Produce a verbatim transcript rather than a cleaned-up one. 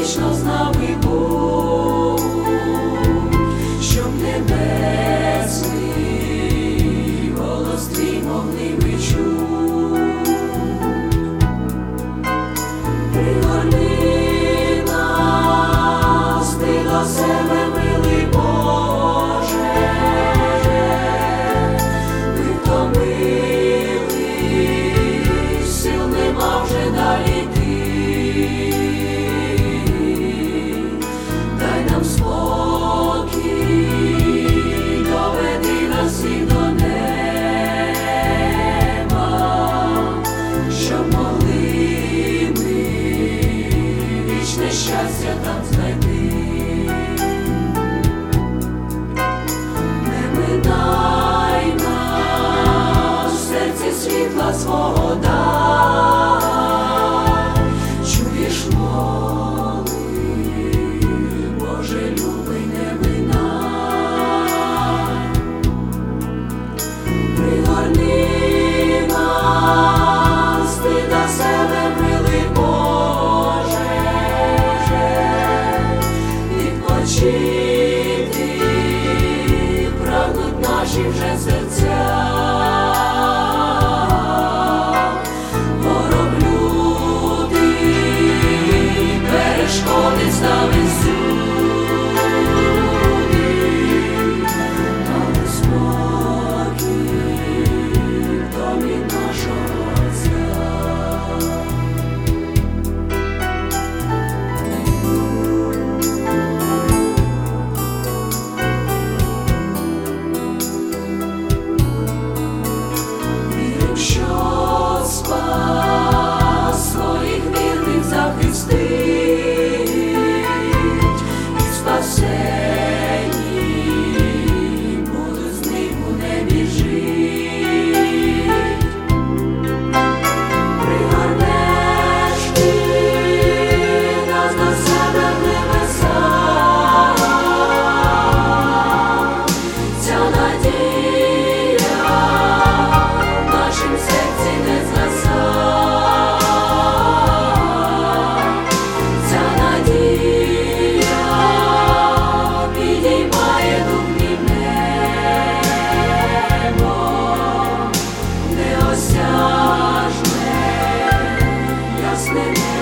вічно з нами будь, щоб небесний голос твій могли ми чути. Пригорни нас ти до себе, милий Боже, ми втомились, сил нема вже далі йти. Дай нам спокій, доведи нас і до неба, щоб могли ми вічне щастя там знайти. Не минай нас, в серці світла свого дай, чуєш моли, Боже любий, не минай. Пригорни нас ти до себе, милий Боже, відпочити прагнуть наші вже серця. Ворог лютий перешкоди ставить всюди, але спокій в домі нашого Отця. Вірим, що спас своїх вірних захистить, і спасені будуть з ним у небі жить. Пригорнеш ти нас до себе в небеса, ця надія в нашім серці не згаса, ця надія підіймає дух мій в небо, неосяжне, ясне небо.